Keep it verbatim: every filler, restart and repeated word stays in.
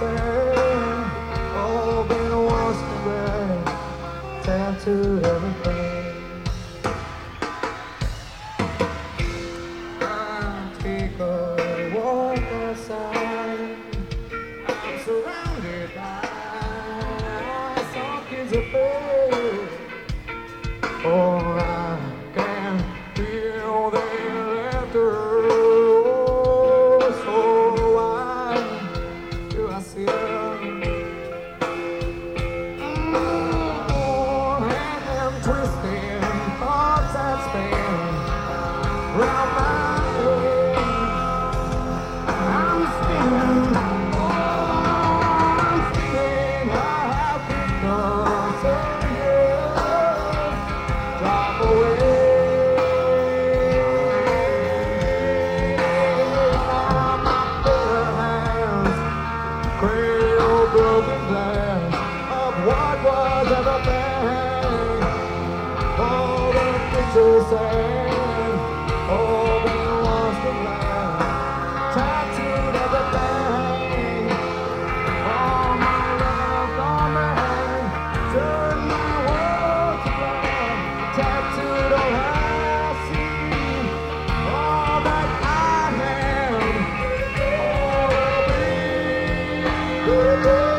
sand, all been washed away, tattooed everything. I take a walk outside, I'm surrounded by some kids of faith. Oh, I can feel their laughter. Oh, so why do I see them? Oh, hand twisting, thoughts that spin round my head. I'm spinning, oh, I'm spinning. I have become so drop away. My bare hands cradle broken glass of what was everything. All the pictures say, all been washed away, tattooed everything. All my love gone back, turned my world to black, tattooed all I see, all that I am, all will be.